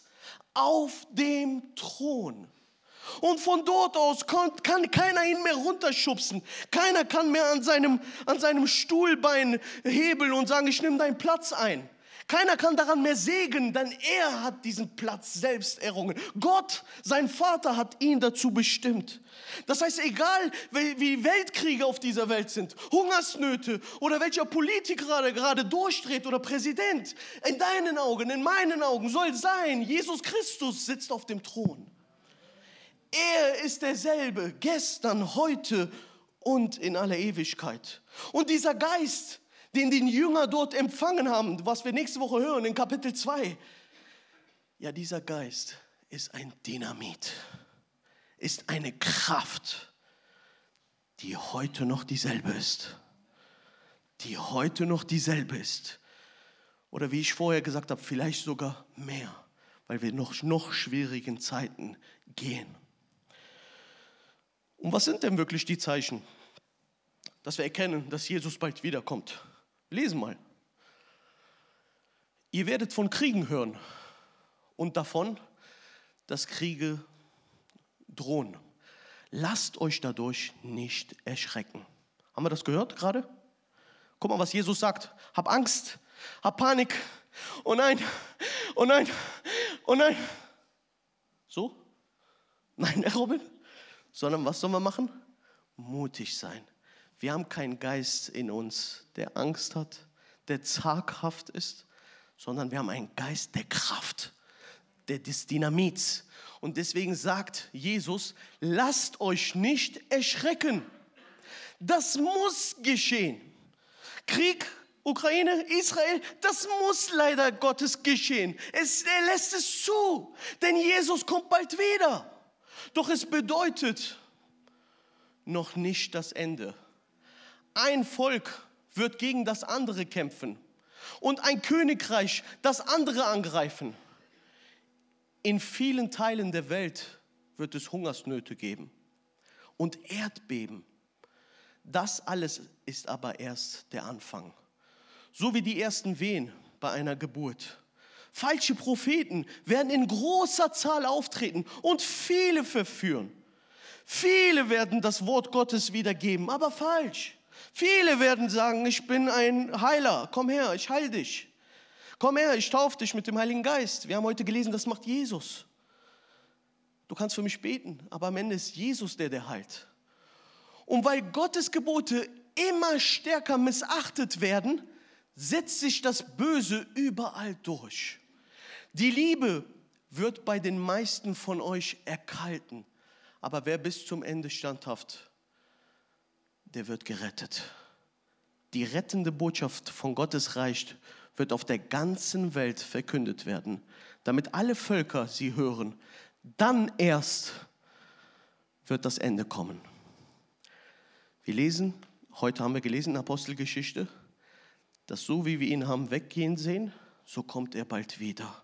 auf dem Thron. Und von dort aus kann keiner ihn mehr runterschubsen. Keiner kann mehr an seinem Stuhlbein hebeln und sagen, ich nehme deinen Platz ein. Keiner kann daran mehr sägen, denn er hat diesen Platz selbst errungen. Gott, sein Vater, hat ihn dazu bestimmt. Das heißt, egal wie Weltkriege auf dieser Welt sind, Hungersnöte oder welcher Politiker gerade durchdreht oder Präsident, in deinen Augen, in meinen Augen soll sein, Jesus Christus sitzt auf dem Thron. Er ist derselbe, gestern, heute und in aller Ewigkeit. Und dieser Geist, den die Jünger dort empfangen haben, was wir nächste Woche hören in Kapitel 2, ja, dieser Geist ist ein Dynamit, ist eine Kraft, die heute noch dieselbe ist. Die heute noch dieselbe ist. Oder wie ich vorher gesagt habe, vielleicht sogar mehr, weil wir noch schwierigen Zeiten gehen. Und was sind denn wirklich die Zeichen, dass wir erkennen, dass Jesus bald wiederkommt? Lesen mal. Ihr werdet von Kriegen hören und davon, dass Kriege drohen. Lasst euch dadurch nicht erschrecken. Haben wir das gehört gerade? Guck mal, was Jesus sagt. Hab Angst, hab Panik. Oh nein, oh nein, oh nein. So? Nein, Herr Robin. Sondern was sollen wir machen? Mutig sein. Wir haben keinen Geist in uns, der Angst hat, der zaghaft ist, sondern wir haben einen Geist der Kraft, des Dynamits. Und deswegen sagt Jesus, lasst euch nicht erschrecken. Das muss geschehen. Krieg, Ukraine, Israel, das muss leider Gottes geschehen. Er lässt es zu, denn Jesus kommt bald wieder. Doch es bedeutet noch nicht das Ende. Ein Volk wird gegen das andere kämpfen und ein Königreich das andere angreifen. In vielen Teilen der Welt wird es Hungersnöte geben und Erdbeben. Das alles ist aber erst der Anfang. So wie die ersten Wehen bei einer Geburt. Falsche Propheten werden in großer Zahl auftreten und viele verführen. Viele werden das Wort Gottes wiedergeben, aber falsch. Viele werden sagen, ich bin ein Heiler, komm her, ich heil dich. Komm her, ich taufe dich mit dem Heiligen Geist. Wir haben heute gelesen, das macht Jesus. Du kannst für mich beten, aber am Ende ist Jesus der heilt. Und weil Gottes Gebote immer stärker missachtet werden, setzt sich das Böse überall durch. Die Liebe wird bei den meisten von euch erkalten, aber wer bis zum Ende standhaft, der wird gerettet. Die rettende Botschaft von Gottes Reich wird auf der ganzen Welt verkündet werden, damit alle Völker sie hören. Dann erst wird das Ende kommen. Heute haben wir gelesen in Apostelgeschichte, dass so wie wir ihn haben weggehen sehen, so kommt er bald wieder.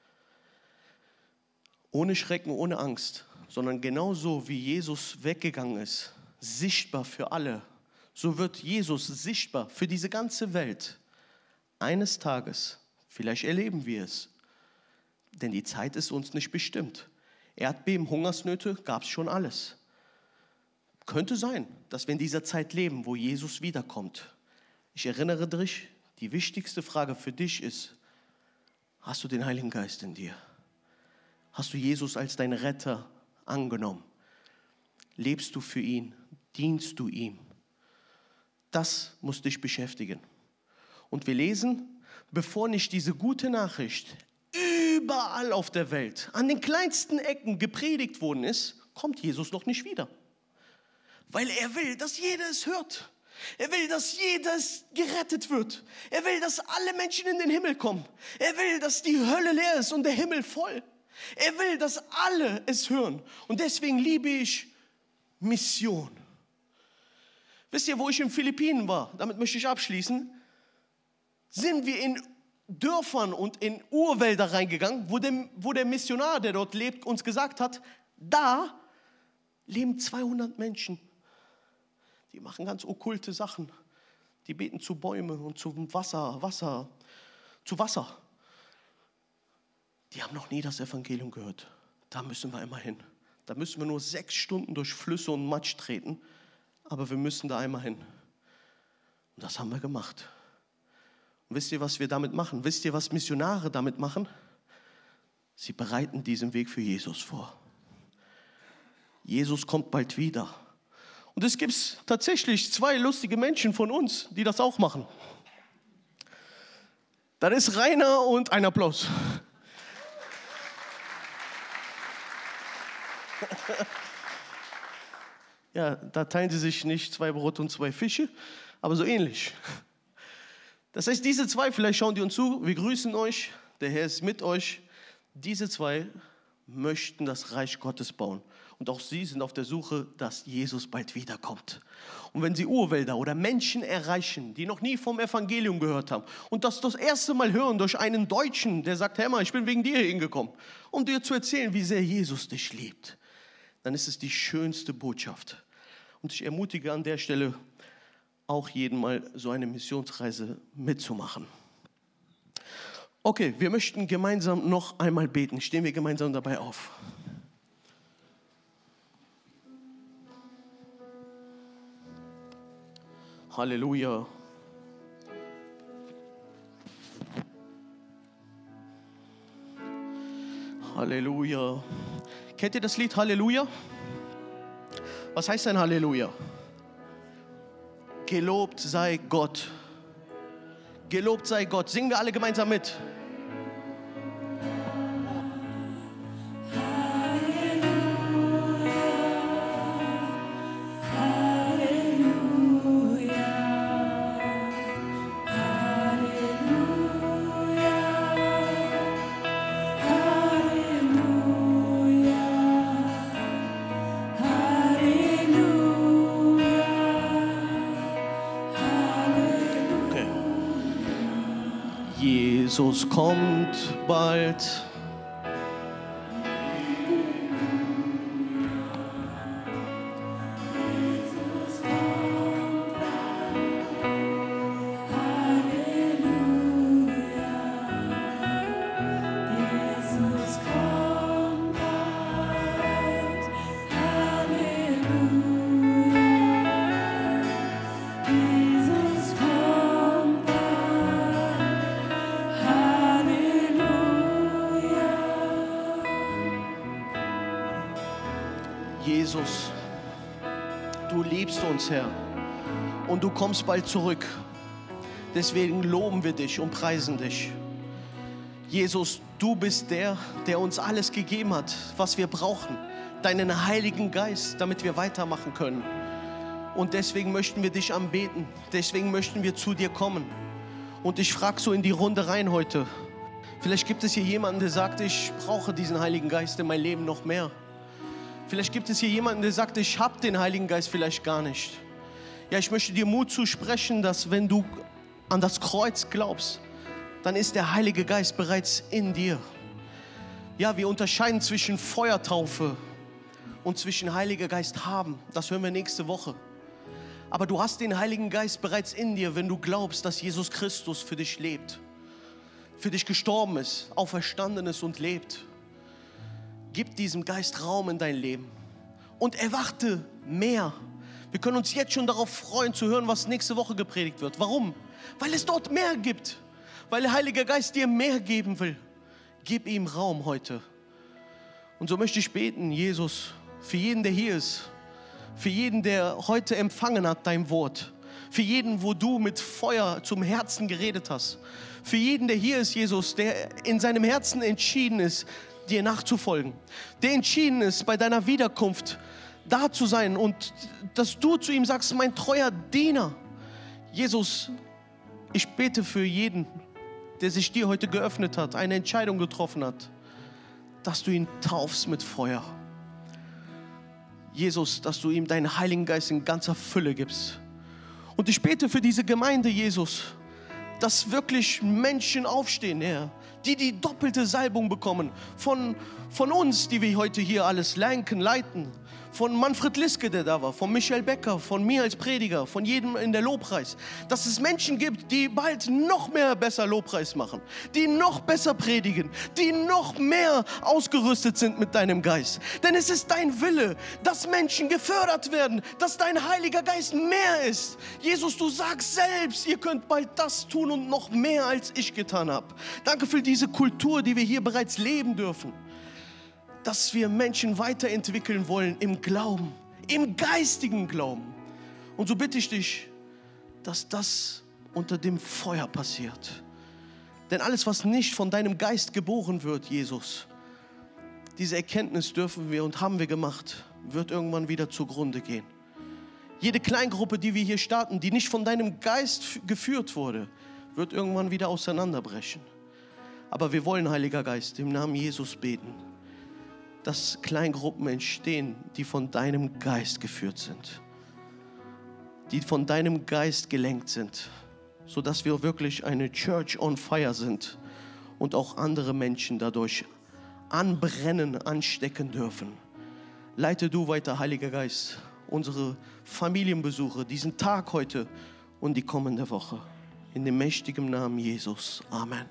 Ohne Schrecken, ohne Angst, sondern genauso wie Jesus weggegangen ist, sichtbar für alle, so wird Jesus sichtbar für diese ganze Welt. Eines Tages, vielleicht erleben wir es, denn die Zeit ist uns nicht bestimmt. Erdbeben, Hungersnöte, gab es schon alles. Könnte sein, dass wir in dieser Zeit leben, wo Jesus wiederkommt. Ich erinnere dich, die wichtigste Frage für dich ist, hast du den Heiligen Geist in dir? Hast du Jesus als deinen Retter angenommen? Lebst du für ihn? Dienst du ihm? Das muss dich beschäftigen. Und wir lesen, bevor nicht diese gute Nachricht überall auf der Welt, an den kleinsten Ecken gepredigt worden ist, kommt Jesus noch nicht wieder. Weil er will, dass jeder es hört. Er will, dass jeder gerettet wird. Er will, dass alle Menschen in den Himmel kommen. Er will, dass die Hölle leer ist und der Himmel voll. Er will, dass alle es hören. Und deswegen liebe ich Mission. Wisst ihr, wo ich in den Philippinen war? Damit möchte ich abschließen. Sind wir in Dörfern und in Urwälder reingegangen, wo der Missionar, der dort lebt, uns gesagt hat, da leben 200 Menschen. Die machen ganz okkulte Sachen. Die beten zu Bäumen und zu Wasser. die haben noch nie das Evangelium gehört. Da müssen wir immer hin. Da müssen wir nur 6 Stunden durch Flüsse und Matsch treten, aber wir müssen da einmal hin. Und das haben wir gemacht. Und wisst ihr, was wir damit machen? Wisst ihr, was Missionare damit machen? Sie bereiten diesen Weg für Jesus vor. Jesus kommt bald wieder. Und es gibt tatsächlich 2 lustige Menschen von uns, die das auch machen. Das ist Rainer und ein Applaus. Ja, da teilen sie sich nicht 2 Brote und 2 Fische, aber so ähnlich. Das heißt, diese 2, vielleicht schauen die uns zu, wir grüßen euch, der Herr ist mit euch. Diese 2 möchten das Reich Gottes bauen. Und auch sie sind auf der Suche, dass Jesus bald wiederkommt. Und wenn sie Urwälder oder Menschen erreichen, die noch nie vom Evangelium gehört haben und das erste Mal hören durch einen Deutschen, der sagt, Herr, ich bin wegen dir hingekommen, um dir zu erzählen, wie sehr Jesus dich liebt, dann ist es die schönste Botschaft. Und ich ermutige an der Stelle auch jeden mal so eine Missionsreise mitzumachen. Okay, wir möchten gemeinsam noch einmal beten. Stehen wir gemeinsam dabei auf. Halleluja. Halleluja. Kennt ihr das Lied Halleluja? Was heißt denn Halleluja? Gelobt sei Gott. Gelobt sei Gott. Singen wir alle gemeinsam mit. Jesus kommt bald. Jesus, du liebst uns, Herr, und du kommst bald zurück. Deswegen loben wir dich und preisen dich. Jesus, du bist der, der uns alles gegeben hat, was wir brauchen. Deinen Heiligen Geist, damit wir weitermachen können. Und deswegen möchten wir dich anbeten. Deswegen möchten wir zu dir kommen. Und ich frage so in die Runde rein heute. Vielleicht gibt es hier jemanden, der sagt, ich brauche diesen Heiligen Geist in mein Leben noch mehr. Vielleicht gibt es hier jemanden, der sagt, ich habe den Heiligen Geist vielleicht gar nicht. Ja, ich möchte dir Mut zusprechen, dass wenn du an das Kreuz glaubst, dann ist der Heilige Geist bereits in dir. Ja, wir unterscheiden zwischen Feuertaufe und zwischen Heiliger Geist haben. Das hören wir nächste Woche. Aber du hast den Heiligen Geist bereits in dir, wenn du glaubst, dass Jesus Christus für dich lebt, für dich gestorben ist, auferstanden ist und lebt. Gib diesem Geist Raum in dein Leben und erwarte mehr. Wir können uns jetzt schon darauf freuen, zu hören, was nächste Woche gepredigt wird. Warum? Weil es dort mehr gibt. Weil der Heilige Geist dir mehr geben will. Gib ihm Raum heute. Und so möchte ich beten, Jesus, für jeden, der hier ist, für jeden, der heute empfangen hat dein Wort, für jeden, wo du mit Feuer zum Herzen geredet hast, für jeden, der hier ist, Jesus, der in seinem Herzen entschieden ist, dir nachzufolgen, der entschieden ist, bei deiner Wiederkunft da zu sein und dass du zu ihm sagst, mein treuer Diener. Jesus, ich bete für jeden, der sich dir heute geöffnet hat, eine Entscheidung getroffen hat, dass du ihn taufst mit Feuer. Jesus, dass du ihm deinen Heiligen Geist in ganzer Fülle gibst. Und ich bete für diese Gemeinde, Jesus, dass wirklich Menschen aufstehen, Herr, die doppelte Salbung bekommen von uns, die wir heute hier alles lenken, leiten, von Manfred Liske, der da war, von Michael Becker, von mir als Prediger, von jedem in der Lobpreis, dass es Menschen gibt, die bald noch mehr besser Lobpreis machen, die noch besser predigen, die noch mehr ausgerüstet sind mit deinem Geist. Denn es ist dein Wille, dass Menschen gefördert werden, dass dein Heiliger Geist mehr ist. Jesus, du sagst selbst, ihr könnt bald das tun und noch mehr, als ich getan habe. Danke für diese Kultur, die wir hier bereits leben dürfen. Dass wir Menschen weiterentwickeln wollen im Glauben, im geistigen Glauben. Und so bitte ich dich, dass das unter dem Feuer passiert. Denn alles, was nicht von deinem Geist geboren wird, Jesus, diese Erkenntnis dürfen wir und haben wir gemacht, wird irgendwann wieder zugrunde gehen. Jede Kleingruppe, die wir hier starten, die nicht von deinem Geist geführt wurde, wird irgendwann wieder auseinanderbrechen. Aber wir wollen, Heiliger Geist, im Namen Jesus beten, dass Kleingruppen entstehen, die von deinem Geist geführt sind, die von deinem Geist gelenkt sind, sodass wir wirklich eine Church on fire sind und auch andere Menschen dadurch anbrennen, anstecken dürfen. Leite du weiter, Heiliger Geist, unsere Familienbesuche, diesen Tag heute und die kommende Woche. In dem mächtigen Namen Jesus. Amen.